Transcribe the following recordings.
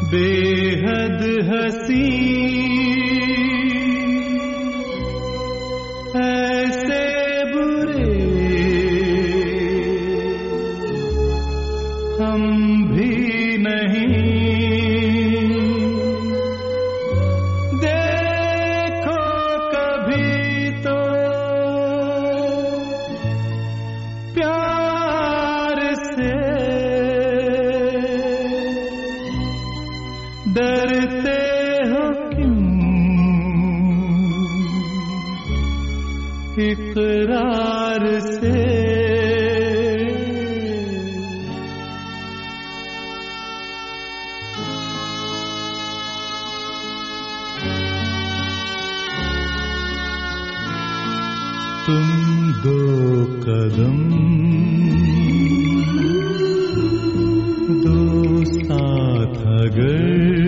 बेहद हसी ऐसे बुरे हम भी नहीं। देखो कभी तो प्यार से डरते हो क्यों इकरार से। तुम दो कदम दो साथ अगर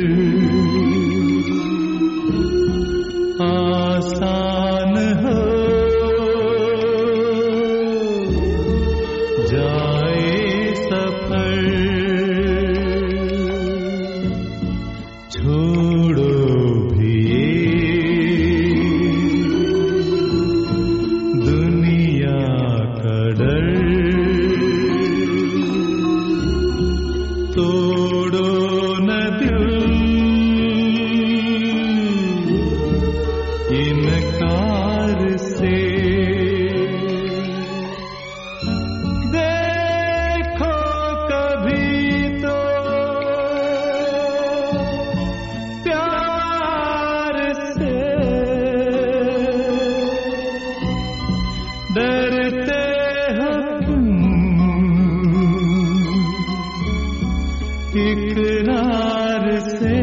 आसान हो जाए सफर। छोड़ो भी दुनिया का डर। तोड़ो न दिल इनकार से। देखो कभी तो प्यार से डरते हो क्यों इकरार से।